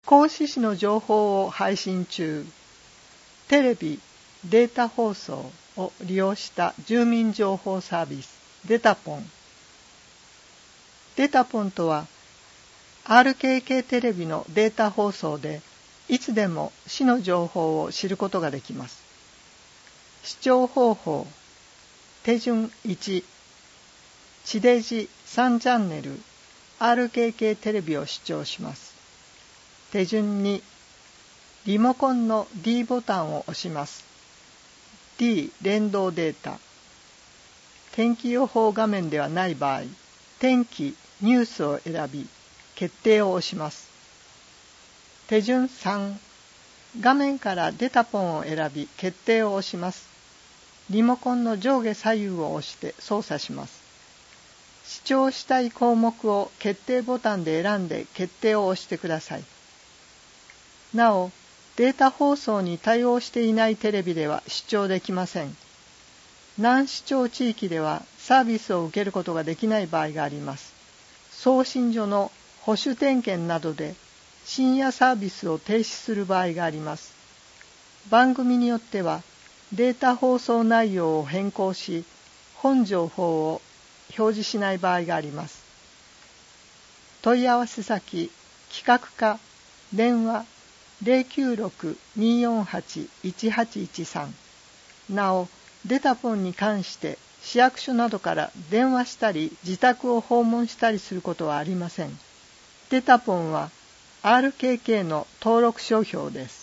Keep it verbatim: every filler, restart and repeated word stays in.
合志市の情報を配信中。テレビ、データ放送を利用した住民情報サービス、デタポン。デタポンとは、アールケーケー テレビのデータ放送で、いつでも市の情報を知ることができます。視聴方法。手順いち。地デジさんチャンネル アールケーケー テレビを視聴します。手順に。リモコンの ディー ボタンを押します。D 連動データ。天気予報画面ではない場合、天気、ニュースを選び、決定を押します。手順さん。画面からデタポンを選び、決定を押します。リモコンの上下左右を押して操作します。視聴したい項目を決定ボタンで選んで決定を押してください。なお、データ放送に対応していないテレビでは視聴できません。難視聴地域ではサービスを受けることができない場合があります。送信所の保守点検などで深夜サービスを停止する場合があります。番組によってはデータ放送内容を変更し、本情報を表示しない場合があります。問い合わせ先、企画課、電話 ゼロきゅうろく にーよんはち いちはちいちさん。なお、デタポンに関して市役所などから電話したり自宅を訪問したりすることはありません。デタポンは アールケーケー の登録商標です。